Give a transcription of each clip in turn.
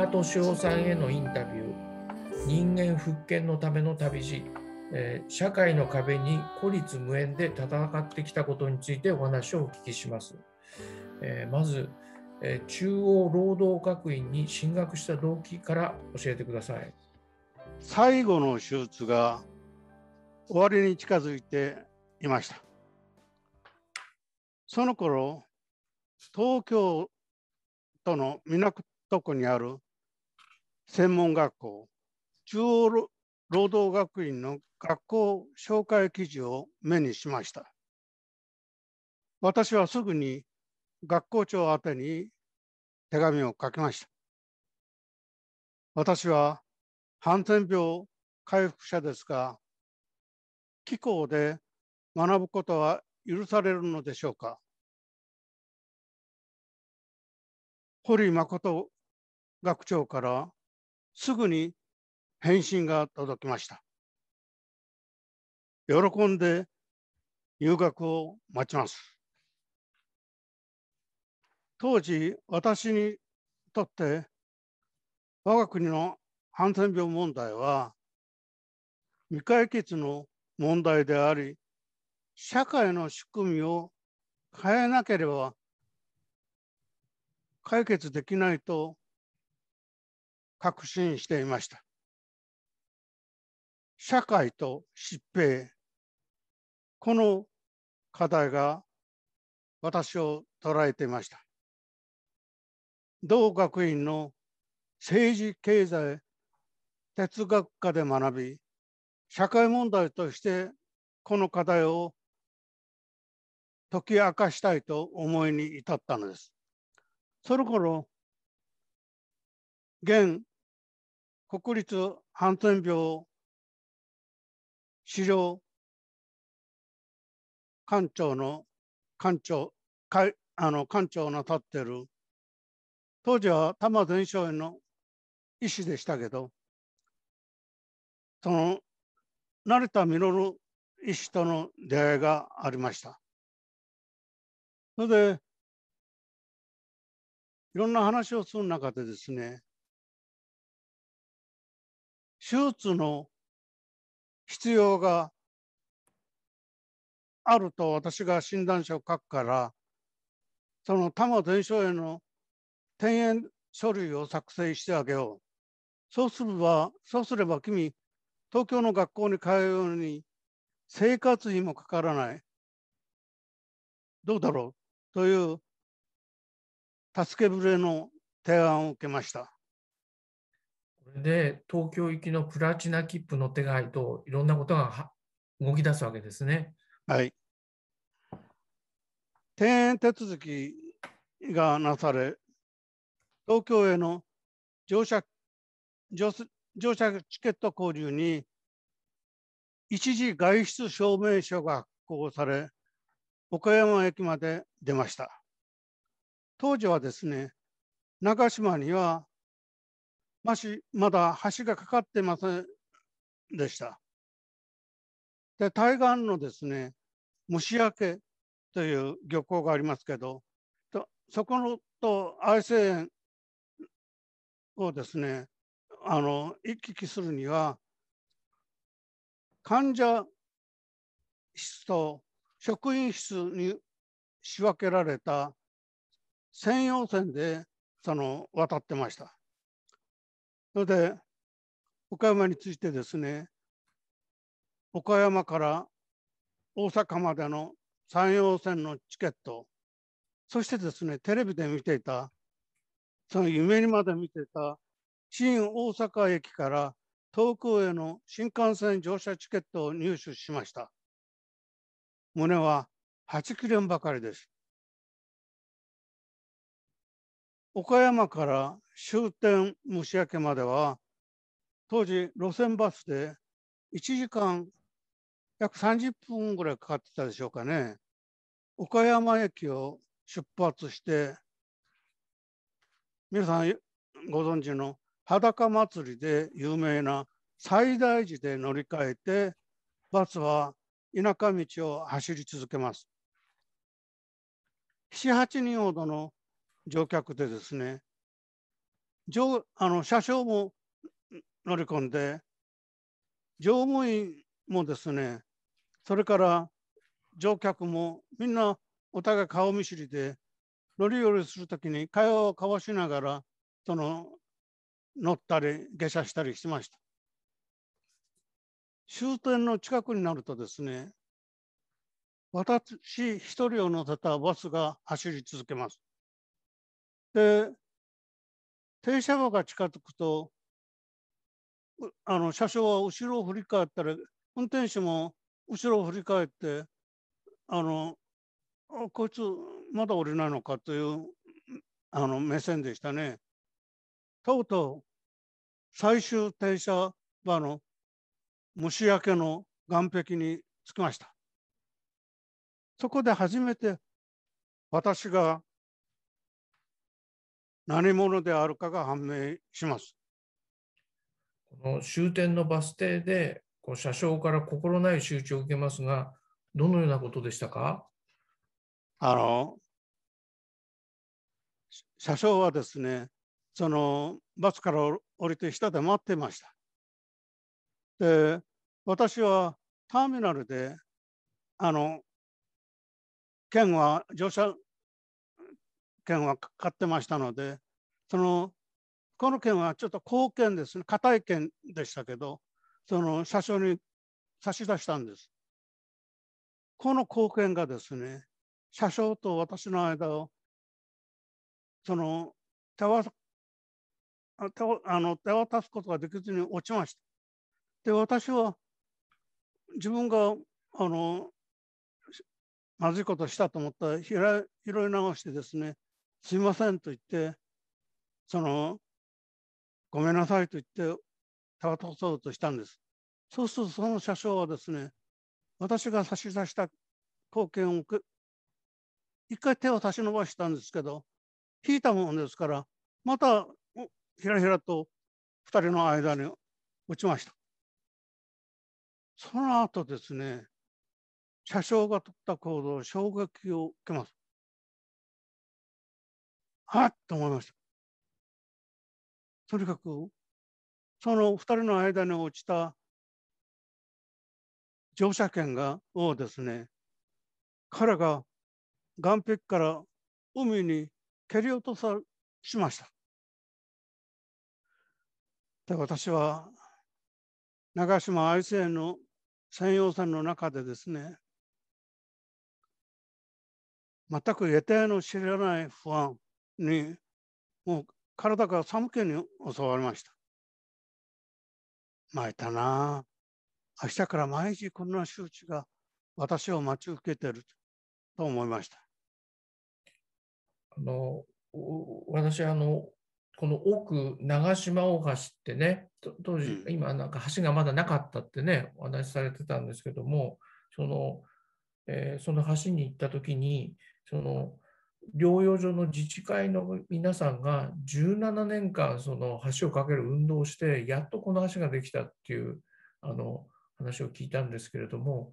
敏夫さんへのインタビュー、人間復権のための旅路、社会の壁に孤立無縁で戦ってきたことについてお話をお聞きします。まず、中央労働学院に進学した動機から教えてください。 最後の手術が終わりに近づいていました。その頃、東京都の港区にある専門学校、中央労働学院の学校紹介記事を目にしました。私はすぐに学校長宛てに手紙を書きました。私はハンセン病回復者ですが、貴校で学ぶことは許されるのでしょうか。堀誠学長からすぐに返信が届きました。喜んで入学を待ちます。当時、私にとって我が国のハンセン病問題は未解決の問題であり、社会の仕組みを変えなければ解決できないと確信していました。社会と疾病、この課題が私を捉えていました。同学院の政治経済哲学科で学び、社会問題としてこの課題を解き明かしたいと思いに至ったのです。その頃、現国立ハンセン病資料館長の館長をなさっている、当時は多摩全書院の医師でしたけど、その成田実医師との出会いがありました。それでいろんな話をする中でですね、手術の必要があると私が診断書を書くから、その多摩全書院の転園書類を作成してあげよう。そうすれば君、東京の学校に通うように生活費もかからない。どうだろうという助け舟の提案を受けました。 これで東京行きのプラチナ切符の手配といろんなことが動き出すわけですね。 はい。転園手続きがなされ、東京への乗車チケット購入に一時外出証明書が発行され、岡山駅まで出ました。当時はですね、長島にはまだ橋がかかってませんでした。で、対岸のですね、虫焼という漁港がありますけど、そこのと愛生園をですね、行き来するには、患者室と職員室に仕分けられた専用線で渡ってました。それで岡山についてですね、岡山から大阪までの山陽線のチケット、そしてですね、テレビで見ていた、その夢にまで見ていた新大阪駅から東京への新幹線乗車チケットを入手しました。胸は8切れんばかりです。岡山から終点虫明までは、当時路線バスで1時間約30分ぐらいかかってたでしょうかね。岡山駅を出発して、皆さんご存知の裸祭りで有名な西大寺で乗り換えて、バスは田舎道を走り続けます。7、8人ほどの乗客でですね、 車掌も乗り込んで、乗務員もですね、それから乗客もみんなお互い顔見知りで、乗り降りするときに会話を交わしながら、乗ったり下車したりしました。終点の近くになるとですね、私一人を乗せたバスが走り続けます。で、停車場が近づくと、車掌は後ろを振り返ったり、運転手も後ろを振り返って、こいつまだ降りないのかという目線でしたね。とうとう最終停車場の虫焼けの岸壁に着きました。そこで初めて私が何者であるかが判明します。 この終点のバス停で車掌から心ない仕打ちを受けますが、どのようなことでしたか？ 車掌はですね、バスから降りて下で待っていました。で、私はターミナルで、乗車券は買ってましたので、この券はちょっと硬券ですね、硬い券でしたけど、車掌に差し出したんです。この硬券がですね、車掌と私の間を、手渡すことができずに落ちました。で、私は自分がまずいことしたと思ったら拾い直してですね、すいませんと言って、ごめんなさいと言って手渡そうとしたんです。そうするとその車掌はですね、私が差し出した貢献を一回手を差し伸ばしたんですけど、引いたものですから、またひらひらと2人の間に落ちました。その後ですね、車掌が取った行動、衝撃を受けます。はっと思いました。とにかく、その2人の間に落ちた乗車券をですね、彼が岸壁から海に蹴り落としました。で、私は長島愛知園の専用線の中でですね、全く得体の知らない不安に、もう体が寒気に襲われました。参ったなあ。明日から毎日こんな周知が私を待ち受けていると思いました。 私この奥長島大橋ってね、当時、今なんか橋がまだなかったってね、お話しされてたんですけども、その橋に行った時に、療養所の自治会の皆さんが17年間その橋を架ける運動をして、やっとこの橋ができたっていう話を聞いたんですけれども、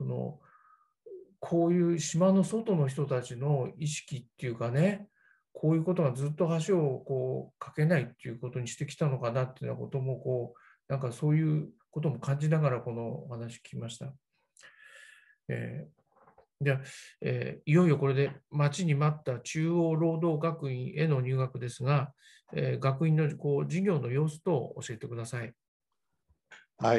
こういう島の外の人たちの意識っていうかね、こういうことがずっと橋を架けないっていうことにしてきたのかなっていうようなこともなんかそういうことも感じながらこのお話聞きました。で、いよいよこれで待ちに待った中央労働学院への入学ですが、学院の授業の様子と教えてください。 はい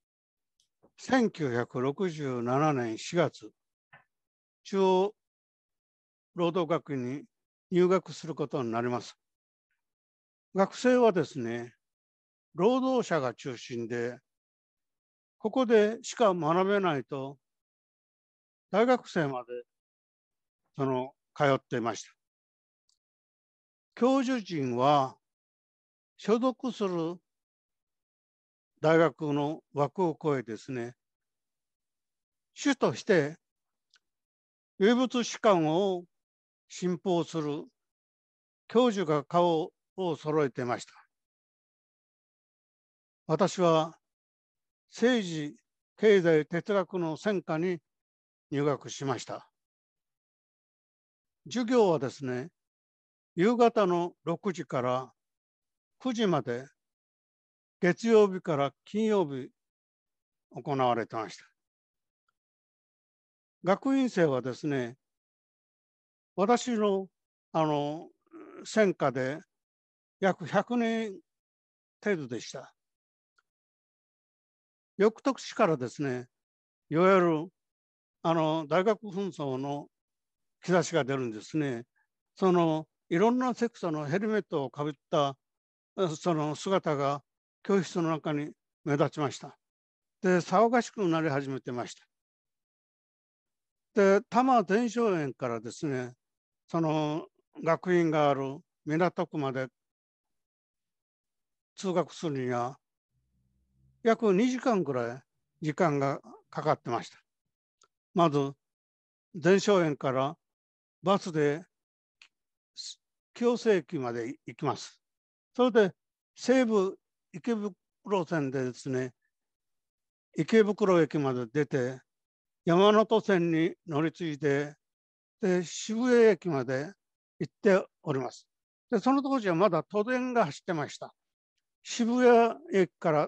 。1967年4月、中央労働学院に入学することになります。学生はですね、労働者が中心で、ここでしか学べないと、大学生まで通っていました。教授陣は所属する大学の枠を超えですね、主として唯物史観を信奉する教授が顔を揃えていました。私は政治、経済、哲学の専科に入学しました。授業はですね、夕方の6時から 9時まで月曜日から金曜日行われてました。学院生はですね、私の専科で約100年程度でした。翌年からですね、いわゆる大学紛争の兆しが出るんですね。いろんなセクトのヘルメットをかぶったその姿が教室の中に目立ちました。で、騒がしくなり始めてました。で、多摩伝承園からですね、その学院がある港区まで通学するには約2時間くらい時間がかかってました。まず伝承園からバスで清瀬駅まで行きます。それで西武池袋線でですね、池袋駅まで出て山手線に乗り継いで、渋谷駅まで行っております。で、その当時はまだ都電が走ってました。渋谷駅から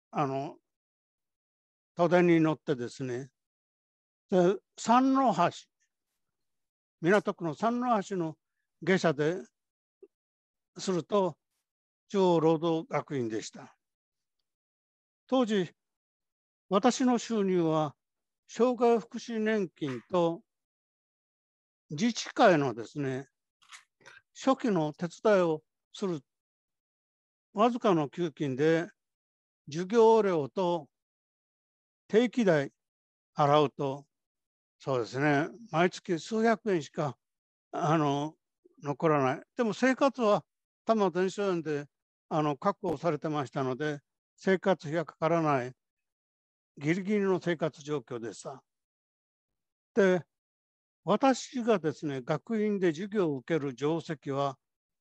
都電に乗ってですね、で三の橋、港区の三の橋の下車ですると中央労働学院でした。当時、私の収入は障害福祉年金と自治会のですね、初期の手伝いをするわずかの給金で授業料と定期代払うと、そうですね、毎月数百円しか残らない。でも生活は多摩伝承園で確保されてましたので、生活費がかからないギリギリの生活状況でした。で、私がですね、学院で授業を受ける定石は、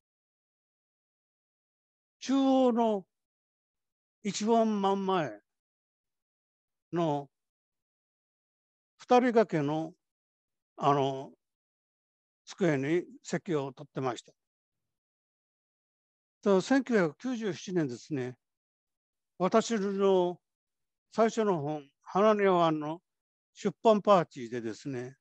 中央の一番真ん前の2人掛けの机に席を取ってました。1997年ですね、私の最初の本、花庭湾の出版パーティーでですね、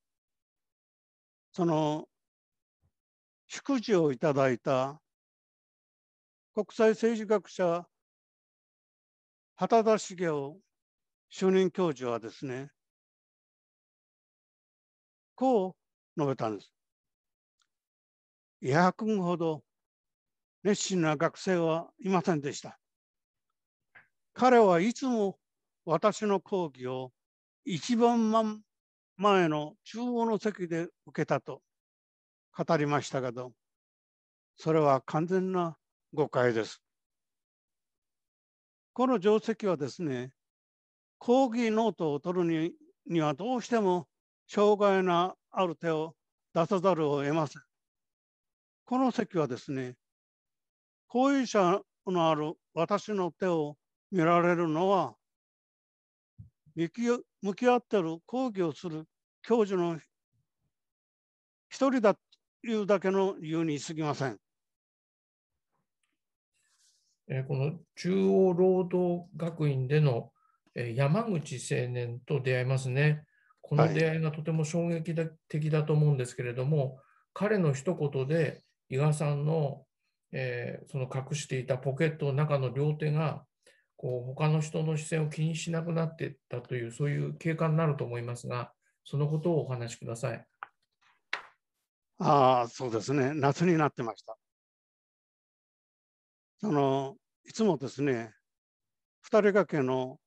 祝辞をいただいた国際政治学者、畑田茂雄主任教授はですね、こう述べたんです。伊波君ほど熱心な学生はいませんでした。彼はいつも私の講義を一番前の中央の席で受けたと語りましたけど、それは完全な誤解です。この定石はですね、講義ノートを取るにはどうしても障害のある手を出さざるを得ません。この席はですね、後遺者のある私の手を見られるのは、向き合っている講義をする教授の一人だというだけの理由に過ぎません。 この中央労働学院での山口青年と出会いますね。この出会いがとても衝撃的だと思うんですけれども、彼の一言で伊賀さんの、その隠していたポケットの中の両手が他の人の視線を気にしなくなっていったという、そういう経過になると思いますが、そのことをお話しください。 そうですね、夏になってました。いつもですね、2人掛けの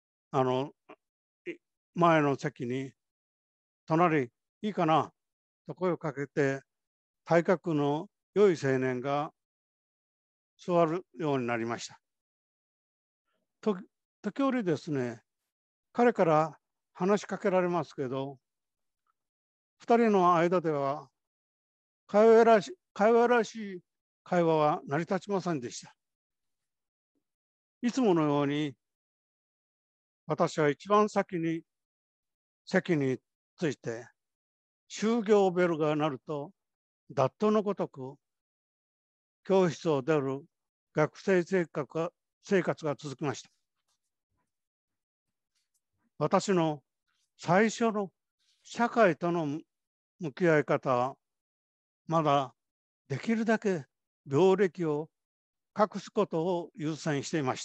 前の席に隣いいかなと声をかけて、体格の良い青年が座るようになりました。時折ですね、彼から話しかけられますけど、2人の間では会話らしい会話は成り立ちませんでした。いつものように私は一番先に席について、終業ベルが鳴ると、ダットのごとく教室を出る学生生活が続きました。私の最初の社会との向き合い方は、まだできるだけ病歴を隠すことを優先していました。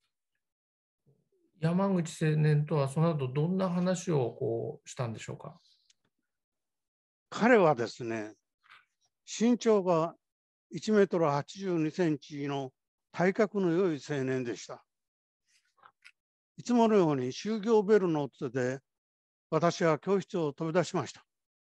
山口青年とはその後どんな話をしたんでしょうか。 彼はですね、身長が1メートル82センチの体格の良い青年でした。いつものように就業ベルの音で私は教室を飛び出しました。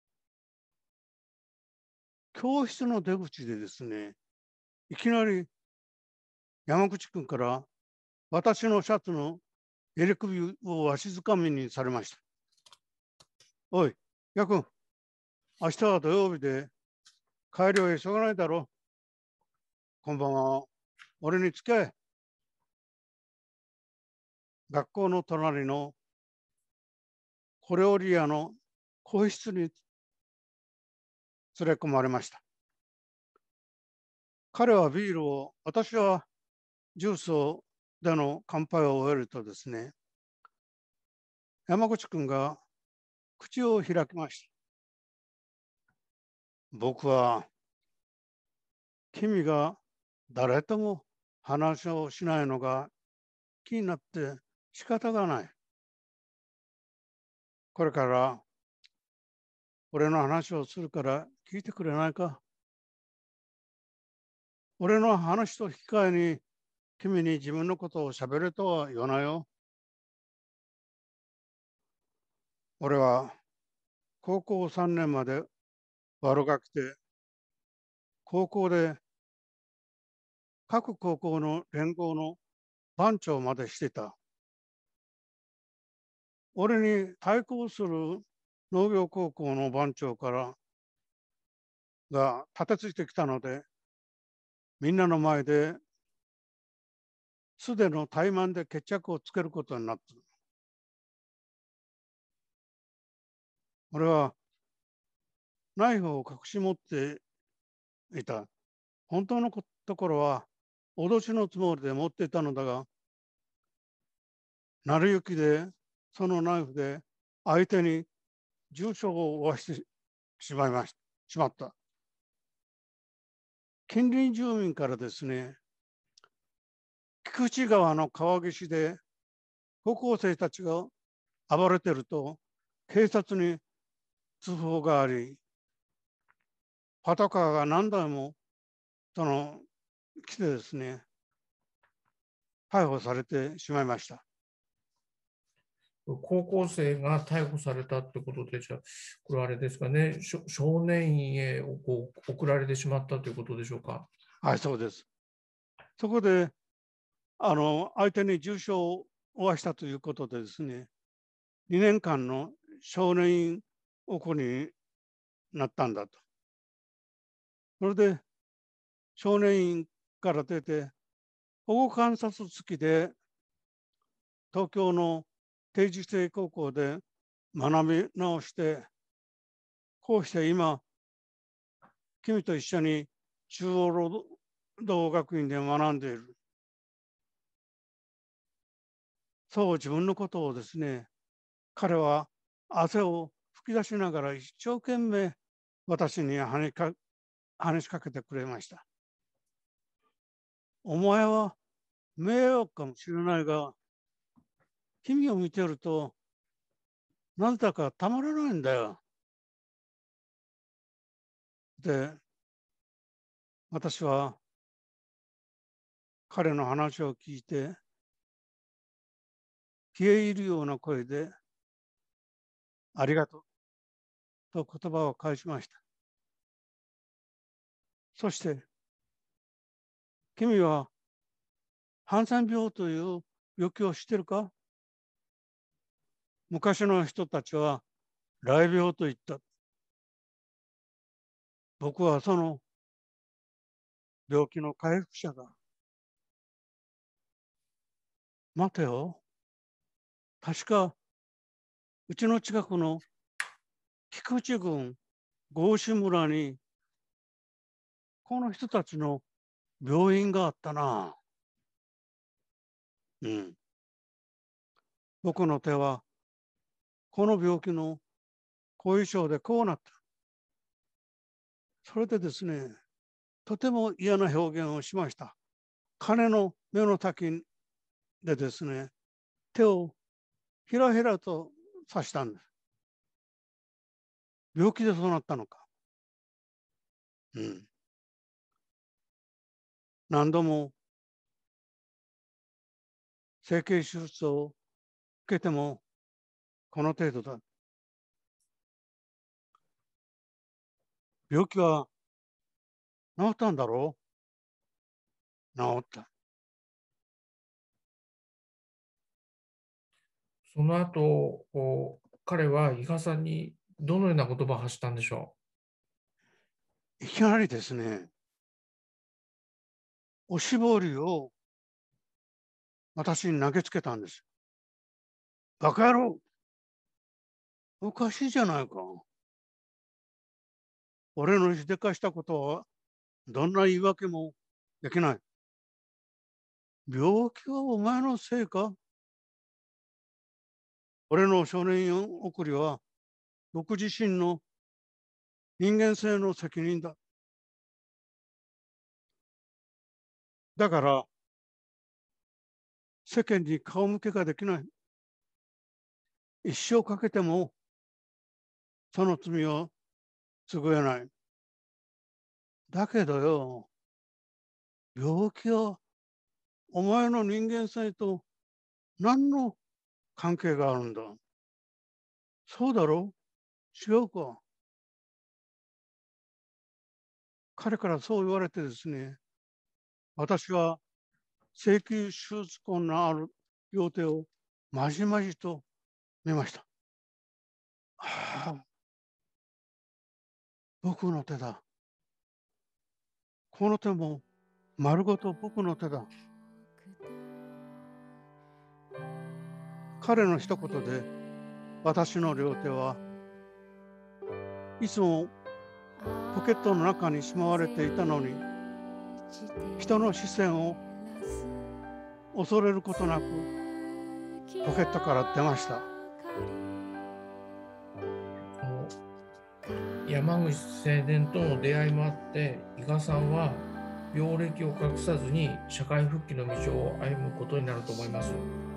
教室の出口でですね、いきなり山口君から私のシャツの襟首をわしづかみにされました。おい、やくん、明日は土曜日で帰りは急がないだろう。こんばんは。俺に付き合え。学校の隣のコレオリアの更衣室に連れ込まれました。彼はビールを、私はジュースをでの乾杯を終えるとですね、山口君が口を開きました。僕は君が誰とも話をしないのが気になって仕方がない。これから俺の話をするから聞いてくれないか。俺の話と引き換えに君に自分のことを喋れとは言わないよ。俺は高校3年まで悪ガキで、高校で各高校の連合の番長までしてた。俺に対抗する農業高校の番長からが立てついてきたので、みんなの前で素手の怠慢で決着をつけることになった。俺はナイフを隠し持っていた。本当のところは脅しのつもりで持っていたのだが、成り行きでそのナイフで相手に重傷を負わしてしまった。近隣住民からですね、菊池川の川岸で高校生たちが暴れてると警察に通報があり、パトカーが何台も来てですね、逮捕されてしまいました。 高校生が逮捕されたってことで、じゃあ、これはあれですかね、少年院へ送られてしまったということでしょうか。 はい、そうです。そこで、相手に重傷を負わしたということでですね、2年間の少年院送りになったんだと。それで、少年院から出て、保護観察付きで東京の定時制高校で学び直して、こうして今、君と一緒に中央労働学院で学んでいる。そう自分のことをですね、彼は汗を吹き出しながら一生懸命私に話しかけてくれました。お前は迷惑かもしれないが、君を見てるとなぜだかたまらないんだよ。で、私は彼の話を聞いて、消え入るような声で、ありがとうと言葉を返しました。そして、君はハンセン病という病気を知っているか？昔の人たちは雷病と言った。僕はその病気の回復者だ。待てよ。確か、うちの近くの菊池郡郷志村に、この人たちの病院があったな。僕の手はこの病気の後遺症でこうなった。それでですね、とても嫌な表現をしました。金の目の先でですね、手をひらひらと刺したんです。病気でそうなったのか。何度も整形手術を受けてもこの程度だ。病気は治ったんだろう？治った。 その後、彼は伊賀さんにどのような言葉を発したんでしょいきなりですね、おしぼりを私に投げつけたんです。バカ野郎！おかしいじゃないか。俺のしでかしたことはどんな言い訳もできない。病気はお前のせいか？俺の少年送りは僕自身の人間性の責任だ。だから世間に顔向けができない。一生かけてもその罪を償えない。だけどよ、病気はお前の人間性と何の関係があるんだ。そうだろう？違うか。彼からそう言われてですね、私は請求手術痕のある両手をまじまじと見ました。はあ、僕の手だ。この手も丸ごと僕の手だ。彼の一言で私の両手はいつもポケットの中にしまわれていたのに、人の視線を恐れることなくポケットから出ました。 山口青年との出会いもあって、伊賀さんは病歴を隠さずに社会復帰の道を歩むことになると思います。